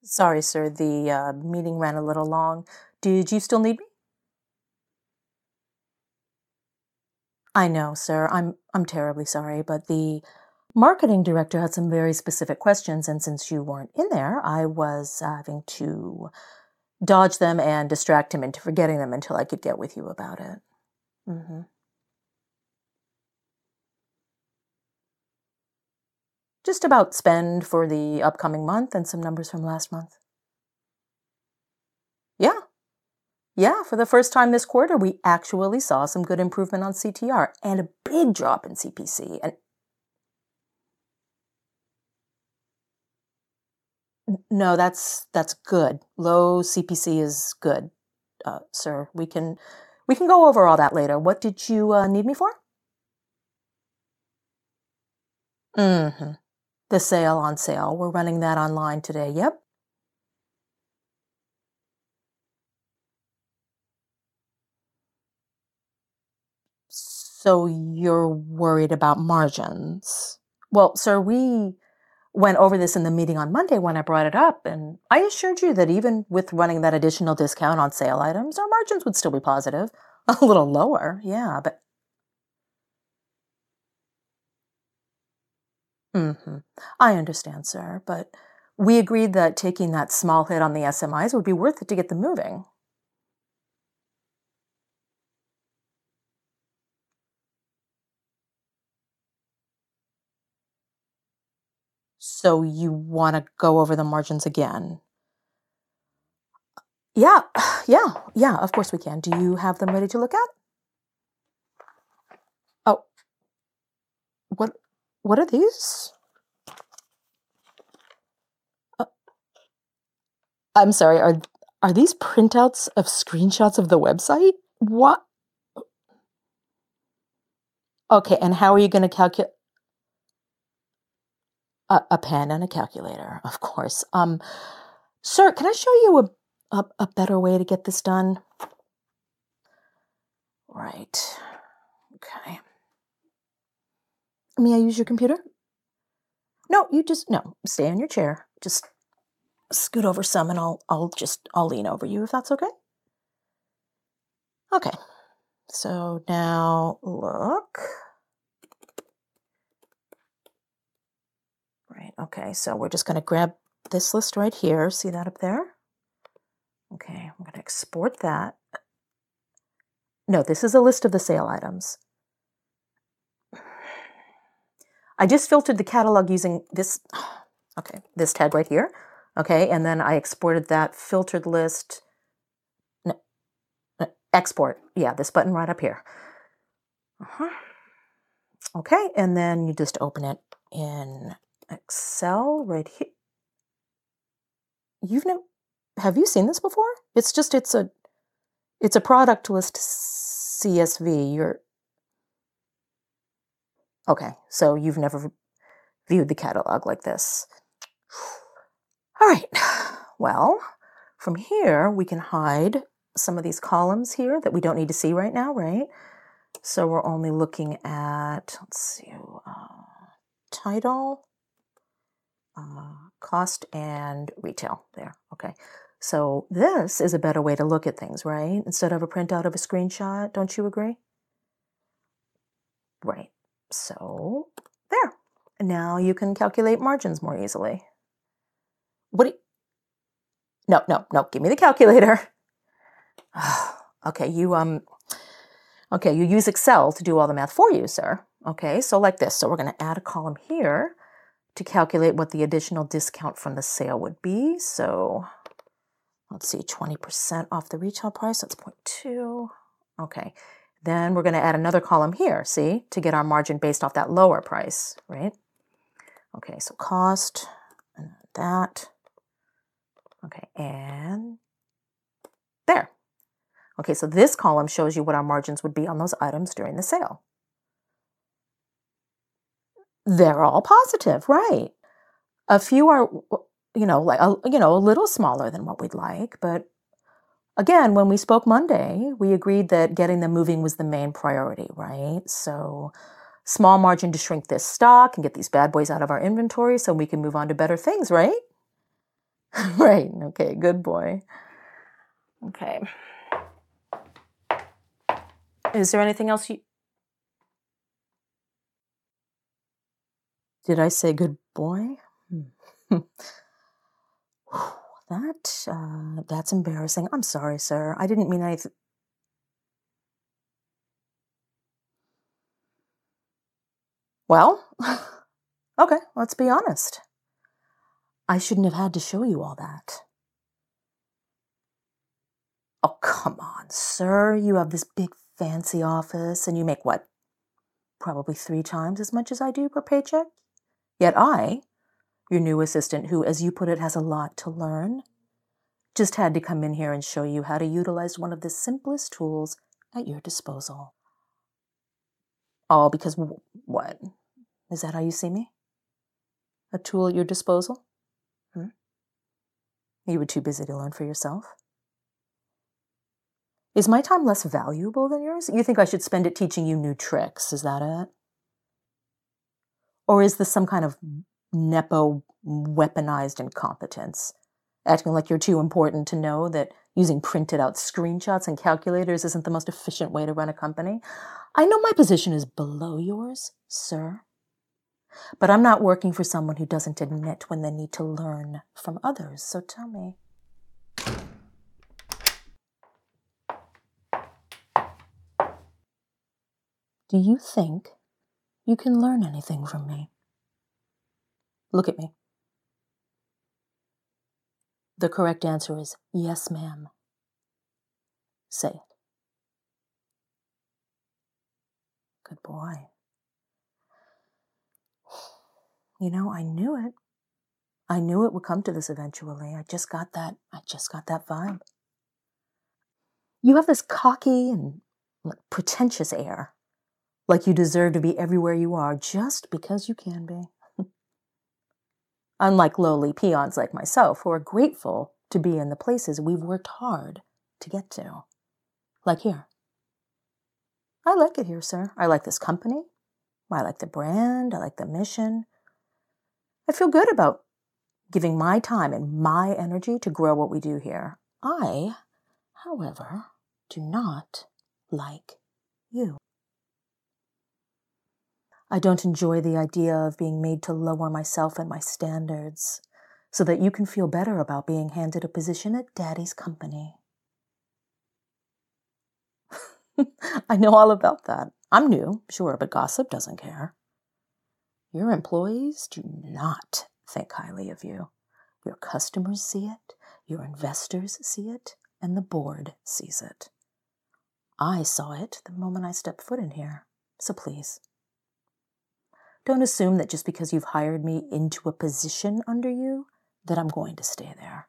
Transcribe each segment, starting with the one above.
Sorry, sir, the meeting ran a little long. Did you still need me? I know, sir. I'm terribly sorry, but the marketing director had some very specific questions, and since you weren't in there, I was having to dodge them and distract him into forgetting them until I could get with you about it. hmm Just about spend for the upcoming month and some numbers from last month. Yeah, yeah. For the first time this quarter, we actually saw some good improvement on CTR and a big drop in CPC. And no, that's good. Low CPC is good, sir. We can go over all that later. What did you need me for? hmm The sale on sale. We're running that online today. Yep. So you're worried about margins. Well, sir, we went over this in the meeting on Monday when I brought it up, and I assured you that even with running that additional discount on sale items, our margins would still be positive. A little lower, yeah, but hmm I understand, sir, but we agreed that taking that small hit on the SMIs would be worth it to get them moving. So you want to go over the margins again? Yeah, yeah, of course we can. Do you have them ready to look at? Oh, what what are these? Uh, I'm sorry, are these printouts of screenshots of the website? What? Okay, and how are you going to calculate a pen and a calculator, of course. Sir, can I show you a better way to get this done? Right. Okay. May I use your computer? No, no, stay in your chair. Just scoot over some and I'll lean over you if that's okay. Okay. So now look. Right. Okay. So we're just going to grab this list right here. See that up there? Okay. I'm going to export that. No, this is a list of the sale items. I just filtered the catalog using this, okay, this tag right here. Okay. And then I exported that filtered list. Export. Yeah, this button right up here. Uh-huh. Okay, and then you just open it in Excel right here. You've never Have you seen this before? It's a product list CSV. You're okay, so you've never viewed the catalog like this. All right. Well, from here we can hide some of these columns here that we don't need to see right now, right? So we're only looking at, let's see, title, cost, and retail there. Okay. So this is a better way to look at things, right? Instead of a printout of a screenshot. Don't you agree? Right. So there. Now you can calculate margins more easily. What do you, no, no, no, give me the calculator. Okay, you use Excel to do all the math for you, sir. Okay, so like this. So we're going to add a column here to calculate what the additional discount from the sale would be. So let's see, 20% off the retail price, that's 0.2. Okay, then we're going to add another column here, see, to get our margin based off that lower price, right? Okay, so cost, and that. Okay, and there. Okay, so this column shows you what our margins would be on those items during the sale. They're all positive, right? A few are, a little smaller than what we'd like, but again, when we spoke Monday, we agreed that getting them moving was the main priority, right? So small margin to shrink this stock and get these bad boys out of our inventory so we can move on to better things, right? Right, okay, good boy. Okay. Is there anything else you... Did I say good boy? Hmm. That's embarrassing. I'm sorry, sir. I didn't mean anything. Well, okay, let's be honest. I shouldn't have had to show you all that. Oh, come on, sir. You have this big fancy office and you make what? Probably 3 times as much as I do per paycheck? Yet I, your new assistant who, as you put it, has a lot to learn, just had to come in here and show you how to utilize one of the simplest tools at your disposal. All because what? Is that how you see me? A tool at your disposal? You were too busy to learn for yourself? Is my time less valuable than yours? You think I should spend it teaching you new tricks, is that it? Or is this some kind of Nepo weaponized incompetence? Acting like you're too important to know that using printed out screenshots and calculators isn't the most efficient way to run a company? I know my position is below yours, sir. But I'm not working for someone who doesn't admit when they need to learn from others, so tell me. Do you think you can learn anything from me? Look at me. The correct answer is yes, ma'am. Say it. Good boy. You know, I knew it. I knew it would come to this eventually. I just got that vibe. You have this cocky and pretentious air, like you deserve to be everywhere you are just because you can be. Unlike lowly peons like myself, who are grateful to be in the places we've worked hard to get to. Like here. I like it here, sir. I like this company. I like the brand. I like the mission. I feel good about giving my time and my energy to grow what we do here. I, however, do not like you. I don't enjoy the idea of being made to lower myself and my standards so that you can feel better about being handed a position at Daddy's company. I know all about that. I'm new, sure, but gossip doesn't care. Your employees do not think highly of you. Your customers see it, your investors see it, and the board sees it. I saw it the moment I stepped foot in here, so please. Don't assume that just because you've hired me into a position under you, that I'm going to stay there.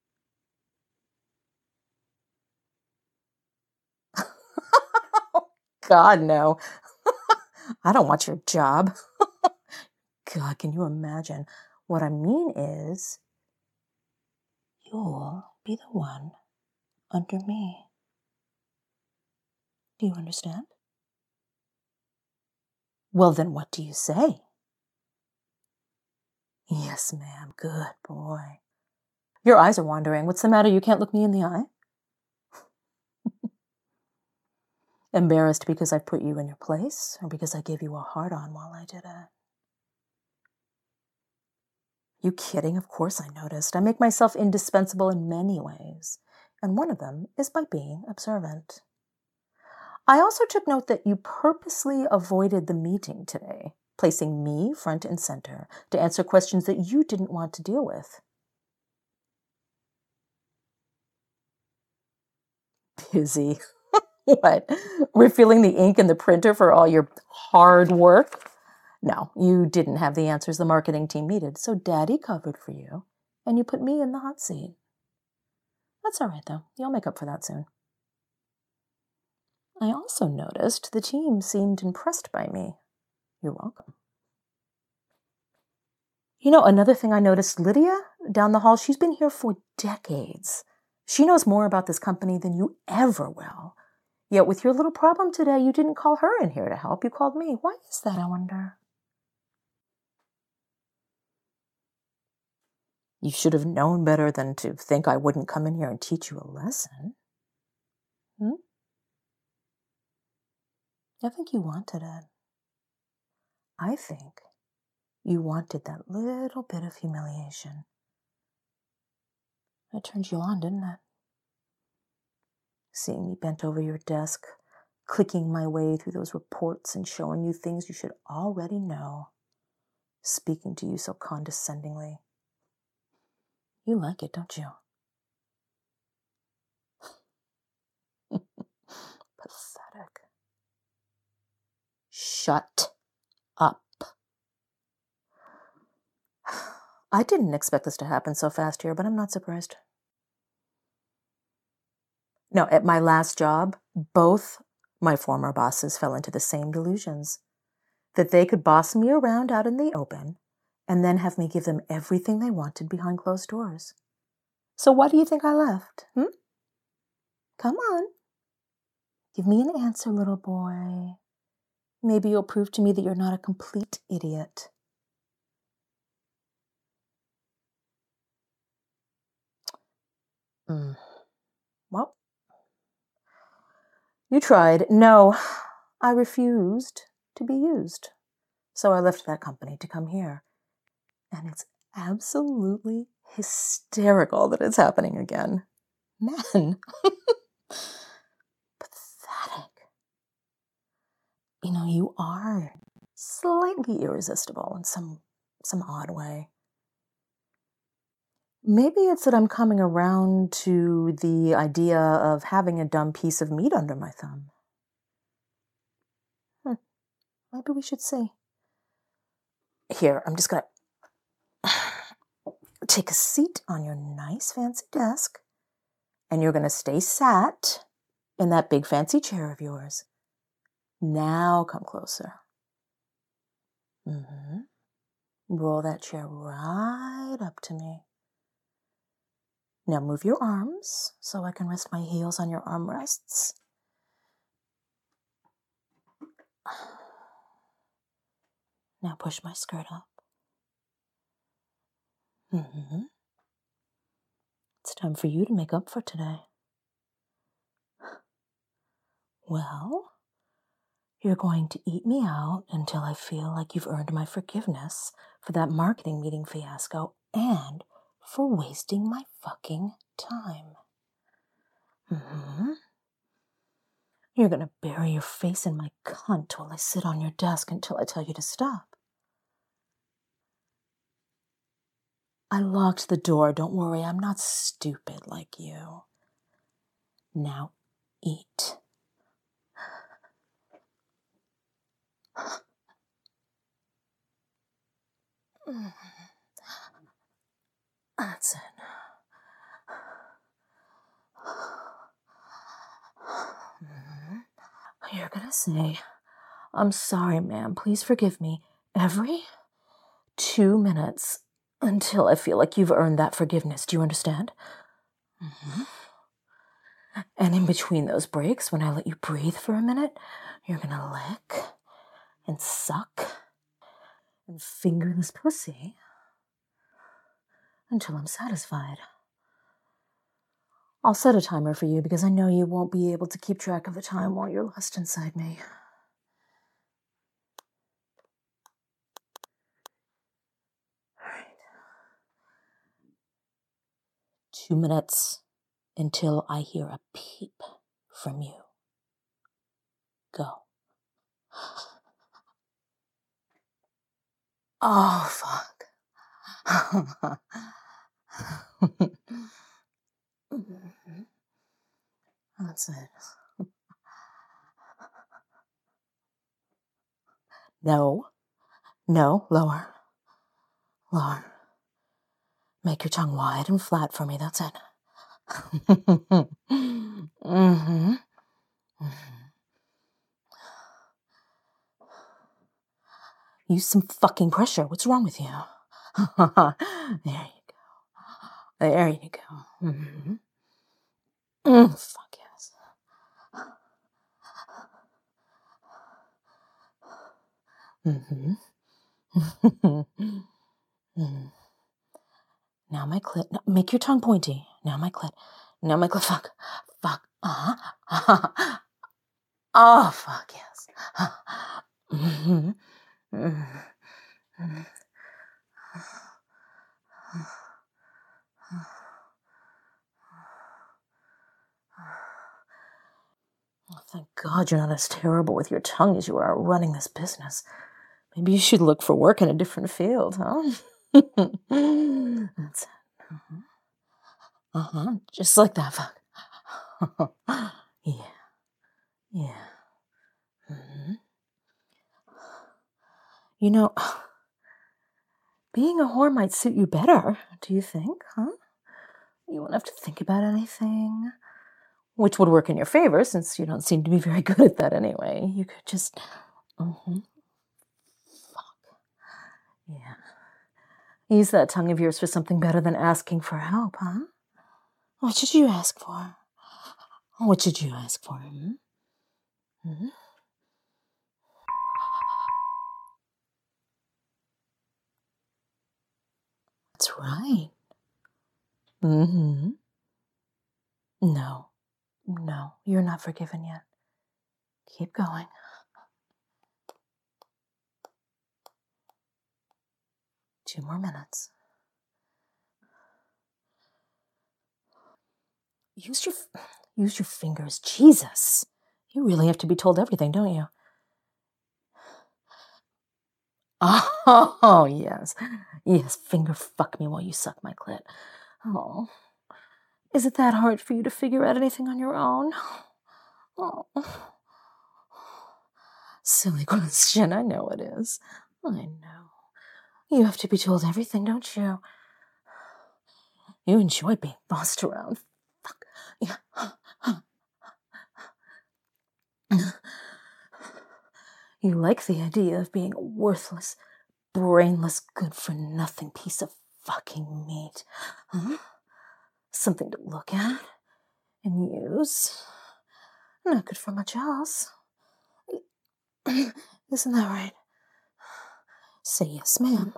God, no. I don't want your job. God, can you imagine? What I mean is, you'll be the one under me. Do you understand? Well, then what do you say? Yes, ma'am. Good boy. Your eyes are wandering. What's the matter? You can't look me in the eye? Embarrassed because I put you in your place, or because I gave you a hard-on while I did it? You kidding? Of course I noticed. I make myself indispensable in many ways, and one of them is by being observant. I also took note that you purposely avoided the meeting today, placing me front and center to answer questions that you didn't want to deal with. Busy. What? Refilling the ink in the printer for all your hard work? No, you didn't have the answers the marketing team needed, so Daddy covered for you, and you put me in the hot seat. That's all right, though. You'll make up for that soon. I also noticed the team seemed impressed by me. You're welcome. You know, another thing I noticed, Lydia, down the hall, she's been here for decades. She knows more about this company than you ever will. Yet with your little problem today, you didn't call her in here to help. You called me. Why is that, I wonder? You should have known better than to think I wouldn't come in here and teach you a lesson. Hmm? I think you wanted it. I think you wanted that little bit of humiliation. It turned you on, didn't it? Seeing me bent over your desk, clicking my way through those reports and showing you things you should already know, speaking to you so condescendingly. You like it, don't you? Pathetic. Shut up. I didn't expect this to happen so fast here, but I'm not surprised. No, at my last job, both my former bosses fell into the same delusions. That they could boss me around out in the open and then have me give them everything they wanted behind closed doors. So why do you think I left? Come on. Give me an answer, little boy. Maybe you'll prove to me that you're not a complete idiot. Well, you tried. No, I refused to be used. So I left that company to come here. And it's absolutely hysterical that it's happening again. Man. Pathetic. You are slightly irresistible in some odd way. Maybe it's that I'm coming around to the idea of having a dumb piece of meat under my thumb. Maybe we should see. Here, I'm just gonna take a seat on your nice fancy desk, and you're gonna stay sat in that big fancy chair of yours. Now come closer. Roll that chair right up to me. Now move your arms so I can rest my heels on your armrests. Now push my skirt up. It's time for you to make up for today. Well, you're going to eat me out until I feel like you've earned my forgiveness for that marketing meeting fiasco and for wasting my fucking time. You're gonna bury your face in my cunt while I sit on your desk until I tell you to stop. I locked the door. Don't worry, I'm not stupid like you. Now eat. That's it. You're gonna say, "I'm sorry, ma'am. Please forgive me," every 2 minutes until I feel like you've earned that forgiveness. Do you understand? And in between those breaks, when I let you breathe for a minute, you're gonna lick and suck and finger this pussy until I'm satisfied. I'll set a timer for you because I know you won't be able to keep track of the time while you're lost inside me. All right. 2 minutes until I hear a peep from you. Go. Oh, fuck. That's it. No. No, lower. Lower. Make your tongue wide and flat for me. That's it. Use some fucking pressure. What's wrong with you? There you go. There you go. Fuck yes. Now my clit. No, make your tongue pointy. Now my clit. Now my clit. Fuck. Fuck. Uh-huh. Oh, fuck, yes. Mm-hmm. Mm-hmm. Oh, thank God you're not as terrible with your tongue as you are running this business. Maybe you should look for work in a different field, huh? That's it. Just like that, fuck. Yeah. Yeah. Mhm. You know, being a whore might suit you better, do you think, huh? You won't have to think about anything, which would work in your favor since you don't seem to be very good at that anyway. You could just. Mm-hmm. Fuck. Yeah. Use that tongue of yours for something better than asking for help, huh? What should you ask for? What should you ask for? Hmm? That's right. Mm-hmm. No. No, you're not forgiven yet. Keep going. Two more minutes. Use your fingers. Jesus. You really have to be told everything, don't you? Oh, yes. Yes, finger fuck me while you suck my clit. Oh. Is it that hard for you to figure out anything on your own? Oh. Silly question. I know it is. I know. You have to be told everything, don't you? You enjoy being bossed around. Fuck. Yeah. You like the idea of being a worthless, brainless, good-for-nothing piece of fucking meat. Huh? Something to look at and use. Not good for much else. Isn't that right? Say yes, ma'am.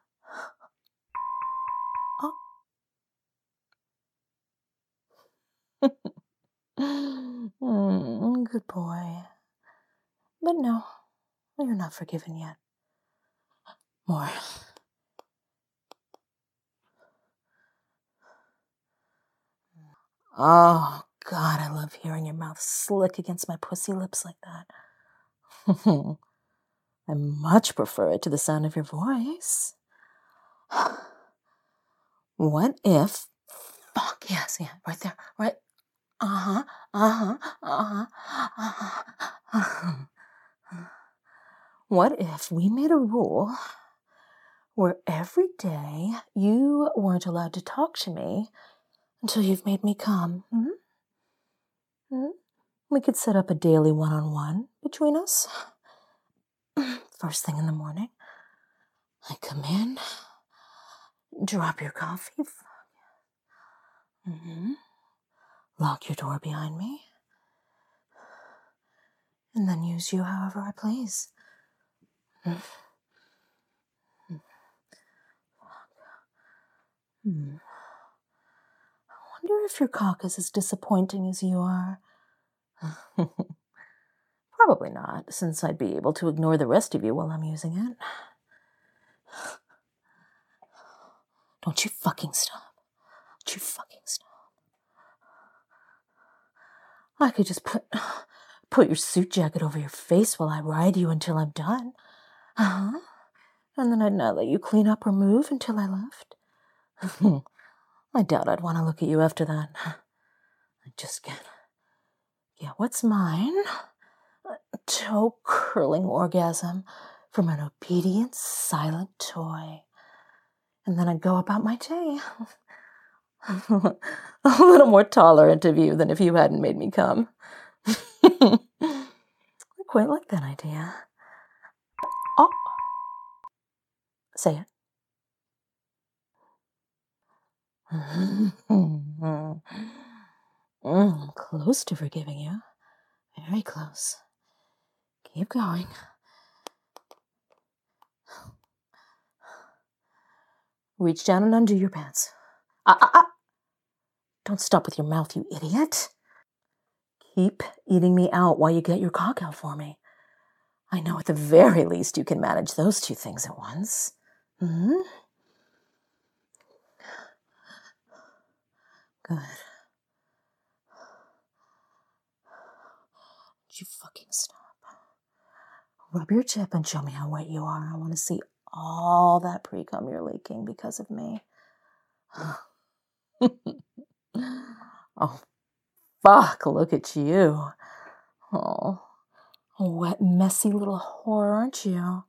Oh. Good boy. But no, you're not forgiven yet. More. Oh, God, I love hearing your mouth slick against my pussy lips like that. I much prefer it to the sound of your voice. What if... Fuck, yes, yeah, right there, right... Uh-huh, uh-huh, uh-huh, uh-huh, uh-huh. What if we made a rule where every day you weren't allowed to talk to me until you've made me come? We could set up a daily one-on-one between us. First thing in the morning, I come in, drop your coffee, lock your door behind me, and then use you however I please. I wonder if your cock is as disappointing as you are. Probably not, since I'd be able to ignore the rest of you while I'm using it. Don't you fucking stop. Don't you fucking stop. I could just put your suit jacket over your face while I ride you until I'm done. Uh-huh. And then I'd not let you clean up or move until I left. I doubt I'd want to look at you after that. I just get what's mine? A toe-curling orgasm from an obedient, silent toy. And then I'd go about my day. A little more tolerant of you than if you hadn't made me come. I quite like that idea. Oh, say it. Close to forgiving you. Very close. Keep going. Reach down and undo your pants. Don't stop with your mouth, you idiot. Keep eating me out while you get your cock out for me. I know at the very least you can manage those two things at once. Hmm? Good. You fucking stop. Rub your chip and show me how wet you are. I want to see all that pre-cum you're leaking because of me. Oh, fuck, look at you. Oh, a wet, messy little whore, aren't you?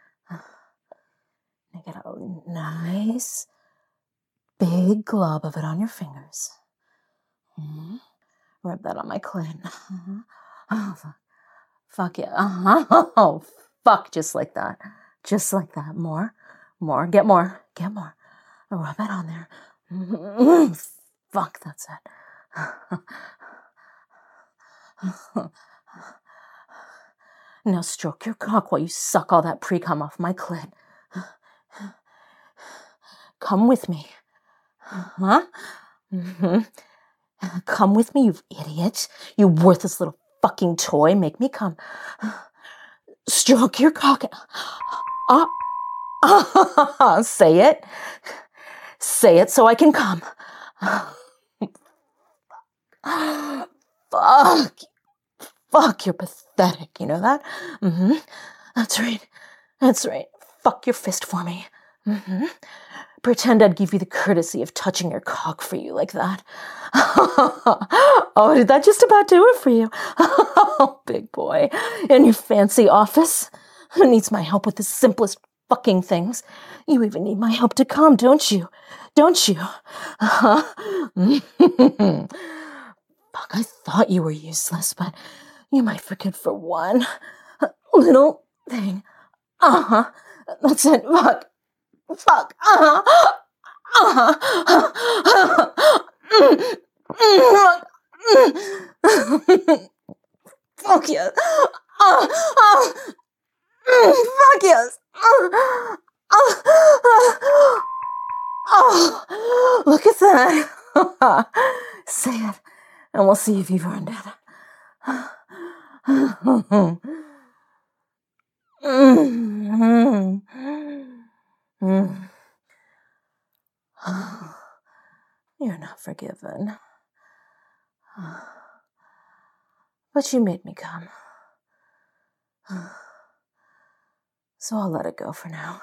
You get a nice, big glob of it on your fingers. Rub that on my clit. Oh, fuck. Fuck yeah. Oh, fuck, just like that. Just like that. More. Get more. Rub it on there. Fuck, that's it. Now stroke your cock while you suck all that pre-cum off my clit. Come with me. Huh? Come with me, you idiot. You worthless little fucking toy. Make me come. Stroke your cock. Say it. Say it so I can come. Fuck, you're pathetic. You know that? That's right. Fuck your fist for me. Pretend I'd give you the courtesy of touching your cock for you like that. Oh, did that just about do it for you? Oh, big boy. In your fancy office. Who needs my help with the simplest fucking things? You even need my help to come, don't you? Fuck, I thought you were useless, but you might forget for one little thing. That's it. Fuck. Fuck yes. Fuck yes. Look at that. Say it, and we'll see if you've earned it. You're not forgiven. But you made me come. So I'll let it go for now.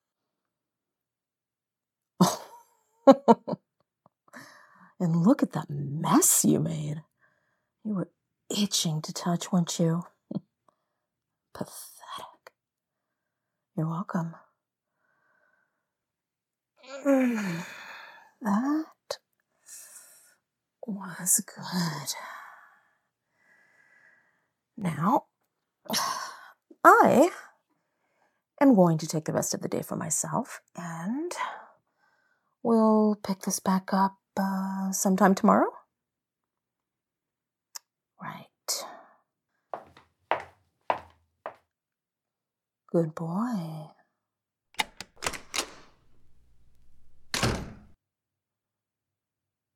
And look at that mess you made. You were itching to touch, weren't you? Pathetic. You're welcome. That was good. Now, I am going to take the rest of the day for myself, and we'll pick this back up sometime tomorrow. Right. Good boy.